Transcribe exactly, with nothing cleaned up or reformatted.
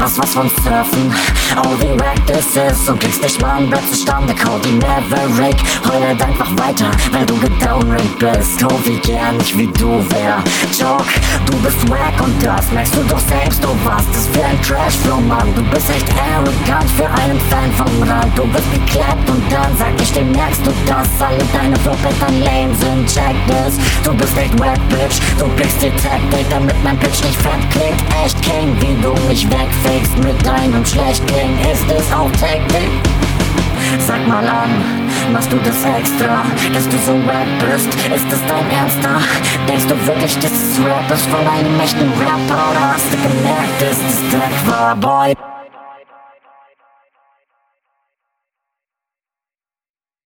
hast was von Surfen. Oh, wie wack das ist. Und kriegst nicht mal ein Rap zustande. Cody Maverick heult einfach weiter, weil du gedownrankt bist. Oh, wie gern ich wie du wär. Joke, du bist wack und das merkst du doch selbst. Du warst es für ein Trash-Flow, Mann. Du bist echt arrogant für einen Fan vom Rand. Du wirst geklappt und dann sag ich dir, merkst du das? Alle deine Flow-Pattern lame sind, check this. Du bist echt wack, Bitch. Du pickst die Taktik, damit mein Pitch nicht fett klingt. Echt King, wie du mich wegfickst mit deinem Schlechtling. Ist es auch Taktik? Sag mal an, machst du das extra, dass du so wack bist? Ist es dein Ernster? Denkst du wirklich, dass es Rap ist von einem echten Rapper? Oder hast du gemerkt, dass es Dreck war, Boy?